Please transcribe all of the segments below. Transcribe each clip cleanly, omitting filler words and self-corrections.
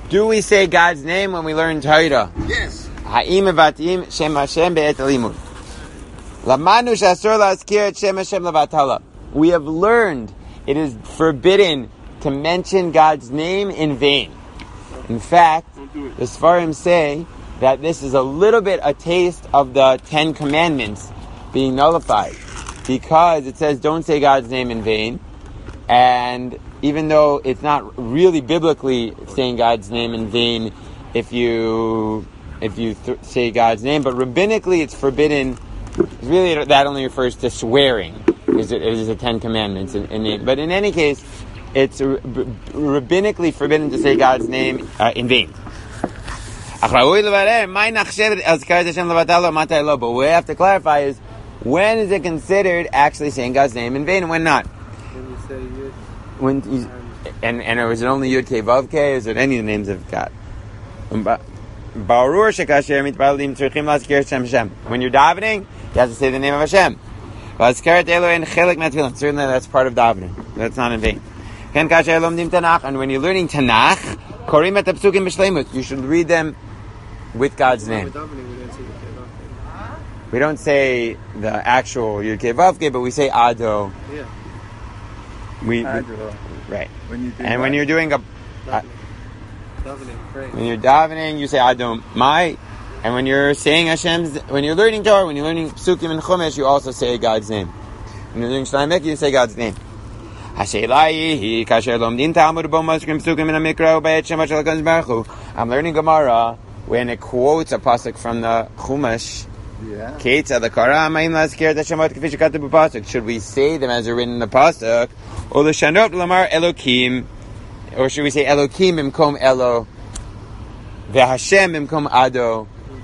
Do we say God's name when we learn Torah? Yes. Ha'im mevatim Shem Hashem be'et halimud. Lamanu she'asur la'azkir et Shem Hashem levatala. We have learned it is forbidden to mention God's name in vain. In fact, the Sfarim say that this is a little bit a taste of the 10 Commandments being nullified, because it says don't say God's name in vain, and even though it's not really biblically saying God's name in vain if you say God's name, but rabbinically it's forbidden. Really, that only refers to swearing. It is the 10 Commandments. But in any case, it's rabbinically forbidden to say God's name in vain. But what we have to clarify is, when is it considered actually saying God's name in vain and when not? When you say Yud. And is it only Yud Kei Vav Kei, or is it any of the names of God? When you're davening, you have to say the name of Hashem. Certainly that's part of davening. That's not in vain. And when you're learning Tanakh, you should read them with God's name. We don't say the actual Yud Kei Vav Kei, but we say Ado. Yeah. Right. When you're doing when you're davening, you say Adom Mai. And when you're saying when you're learning Torah, when you're learning Psukim and Chumash, you also say God's name. When you're learning Shlomo, you say God's name. I'm learning Gemara when it quotes a pasuk from the Chumash. Yeah. Should we say them as they're written in the pasuk, or should we say Elokim imkom Elo, veHashem imkom Ado?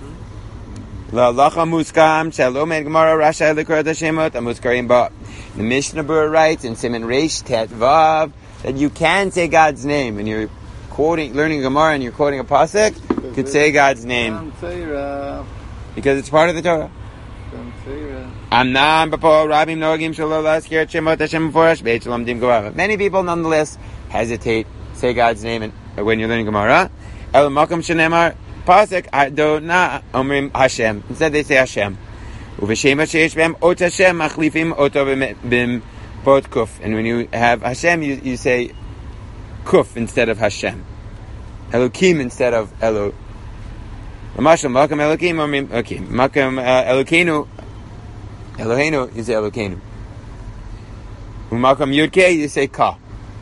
The Mishnah Berurah writes in Siman Reish Tet Vav that you can say God's name when you're learning Gemara and you're quoting a pasuk. You could say God's name because it's part of the Torah. Many people nonetheless hesitate to say God's name when you're learning Gemara. Instead they say Hashem. And when you have Hashem, you say Kuf instead of Hashem. Elokim instead of Elo. Makam Elokim, okay. Makam Elokeinu, Eloheinu, you say Elokeinu. Makam Yudke, you say Ka.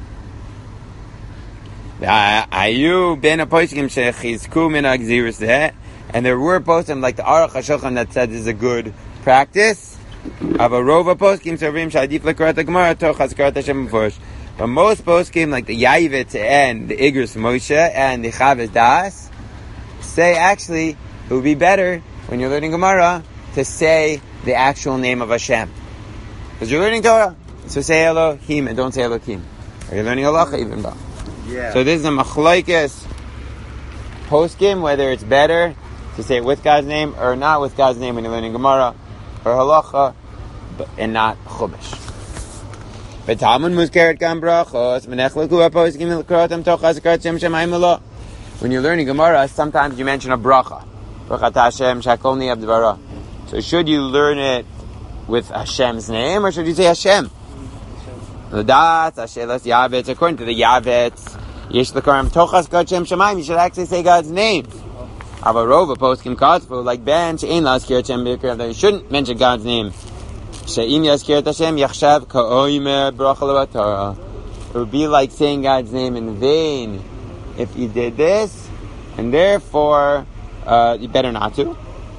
Ayu ben a poskim shechizku min agzirus deh, and there were poskim like the Aruch HaShulchan that said this is a good practice. Avarova poskim servim shadif lekarat Gemara toch hazkarat Hashem mefurish. But most poskim like the Yavitz and the Igros Moshe and the Chavis Das say actually it would be better when you're learning Gemara to say the actual name of Hashem, because you're learning Torah. So say Elohim and don't say Elokim. Or you're learning Halacha even about. Yeah. So this is a machlokes poskim, whether it's better to say it with God's name or not with God's name when you're learning Gemara or Halacha, and not Chumash. But Talmud muzkeret gam brachos menechleku poskim lekrotam toch hazkarat Shem Shemayim Lo. When you're learning Gemara, sometimes you mention a bracha. Brachat Hashem shakolni abdvara. So should you learn it with Hashem's name or should you say Hashem? L'dat Hashelas Yavetz. According to the Yavetz, Yesh L'Karam Tochas Gad Shem Shemayim. You should actually say God's name. Avarova poskim katzvu like Ben She'ein Laskir Shem B'Yikra, that you shouldn't mention God's name. She'im Yaskir Hashem Yachshav Ka'oimer Bracha Levatara. It would be like saying God's name in vain if you did this, and therefore you better not to.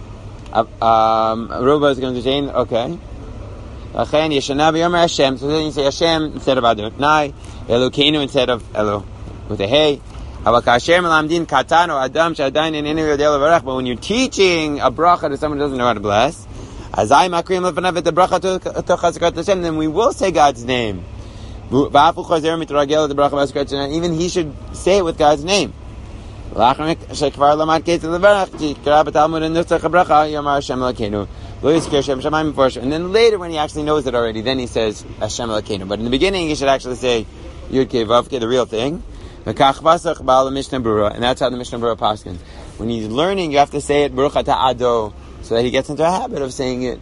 Rova is going to say, okay. So then you say Hashem instead of Adonai, Elokeinu instead of Elo with a hey. But when you're teaching a bracha to someone who doesn't know how to bless, then we will say God's name. Even he should say it with God's name. And then later, when he actually knows it already, then he says Hashem Elokeinu. But in the beginning, he should actually say Yud Kei Vav Kei, the real thing. And that's how the Mishnah Berurah paskins. When he's learning, you have to say it Baruch Atah Ado, so that he gets into a habit of saying it.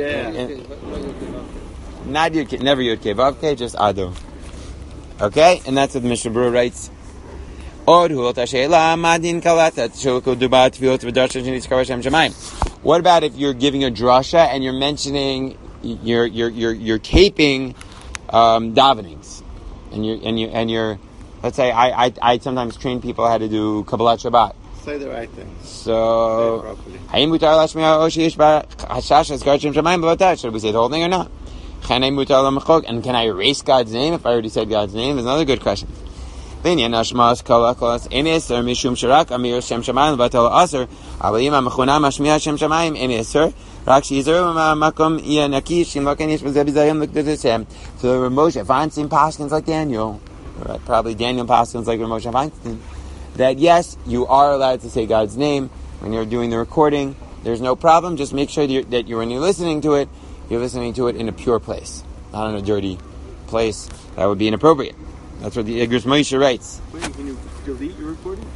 Not Yud, never Yud Kei Vav Kei, just Ado. Okay, and that's what the Mishnah Berurah writes. What about if you're giving a drasha and you're mentioning you're taping davenings, and you're let's say I sometimes train people how to do Kabbalat Shabbat. Say the right thing. So, should we say the whole thing or not? And can I erase God's name if I already said God's name? Is another good question. But if Feinstein paskins like Daniel, right, probably Daniel paskins like Moshe Feinstein, that yes, you are allowed to say God's name when you're doing the recording. There's no problem. Just make sure that when you're listening to it, you're listening to it in a pure place, not in a dirty place. That would be inappropriate. That's what the Igros Moshe writes. Wait, can you delete your recording?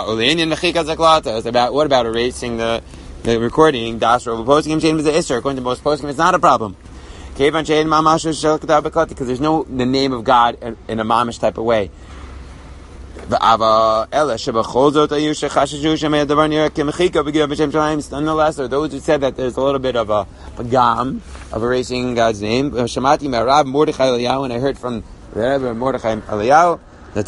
What about erasing the recording? According to most poskim, it's not a problem. Because there's no the name of God in a mamish type of way. Nonetheless, are those who said that there's a little bit of a gam of erasing God's name. When I heard from Rebbe Mordechai Eliyahu,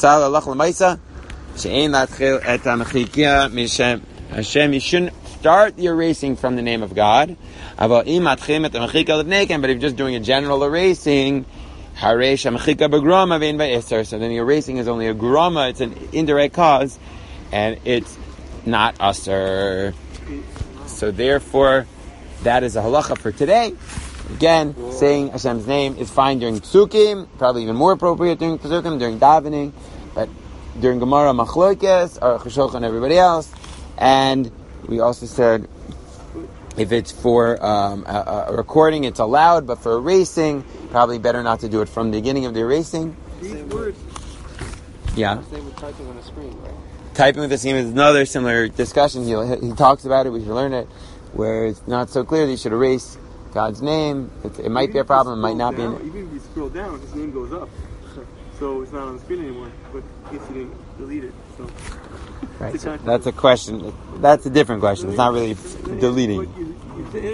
you shouldn't start the erasing from the name of God. But if you're just doing a general erasing, so then the erasing is only a grama, it's an indirect cause, and it's not asur. So therefore, that is a halacha for today. Again, saying Hashem's name is fine during psukim, probably even more appropriate during psukim, during davening, but during Gemara Machlokes, or Cheshulchan and everybody else. And we also said, if it's for a recording, it's allowed, but for erasing, probably better not to do it from the beginning of the erasing. These words. Yeah. Same with typing on a screen, right? Typing with the screen is another similar discussion. He talks about it, we should learn it, where it's not so clear that you should erase God's name. It might be a problem, it might not be. Even if you scroll down, his name goes up. So it's not on the screen anymore, but in case you didn't delete it. So. Right. So that's a question. That's a different question. It's not really deleting.